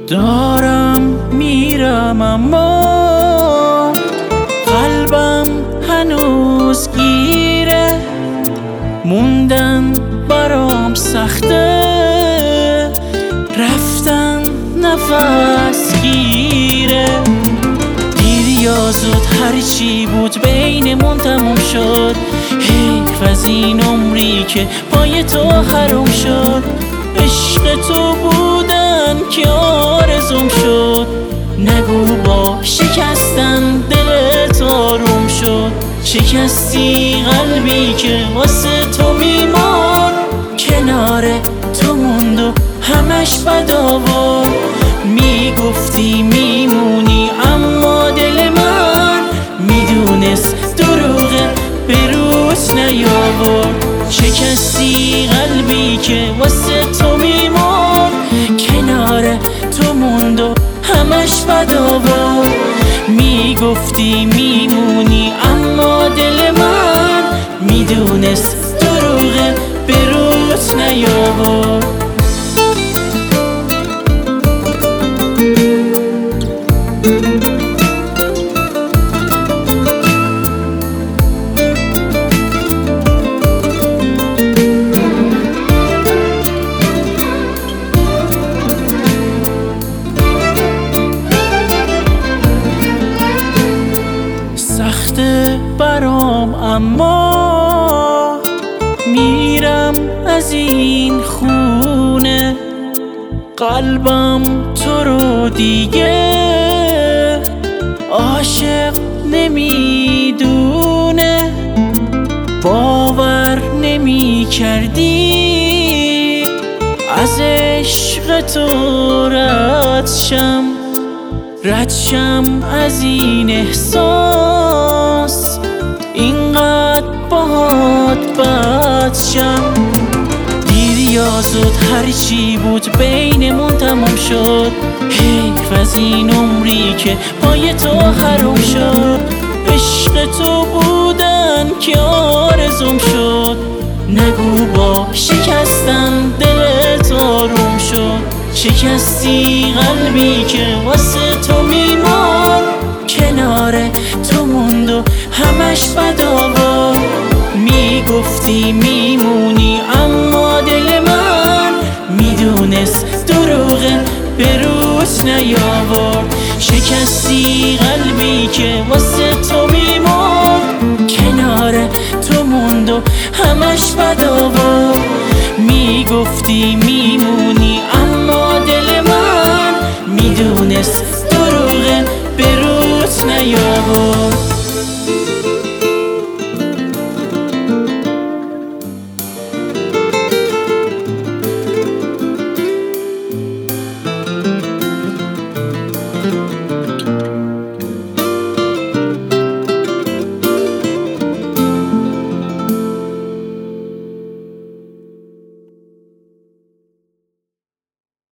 دارم میرم اما قلبم هنوز گیره، موندن برام سخته، رفتن نفس گیره. دیر یا زود هرچی بود بینمون تموم شد، حیف از این عمری که پای تو حروم شد. عشق تو بودن که آرزوم شد، نگو با شکستن دلت آروم شد. شکستی قلبی که واسه تو میمان، کنار تو موند و همش بد آورد. میگفتی میمونی اما دل من میدونست دروغه، به روز نیاورد. شکستی قلبی که واسه تو میمان، کنار تو موند و همش بد آورد. میگفتی میمونی اما دل من میدونست دروغه، به روز نیاورد. سخته برام اما میرم از این خونه، قلبم تو رو دیگه عاشق نمیدونه. باور نمی کردی از عشق تو رد شم از این احساس، اینقدر باهات بد شم. دیر یا زود هرچی بود بینمون تموم شد، حیف از این عمری که پای تو حروم شد. عشق تو بودن که آرزوم شد، نگو با شکستن دلت آروم شد. شکستی قلبی که واسه تو میمان، کنار تو موند و همش بد آورد. میگفتی میمونی اما دل من میدونست دروغه، به روز نیاورد. شکستی قلبی که واسه تو میمان، کنار تو موند و همش بد آورد. میگفتی میمونی اما دل من میدونست دروغه، به روز نیاورد.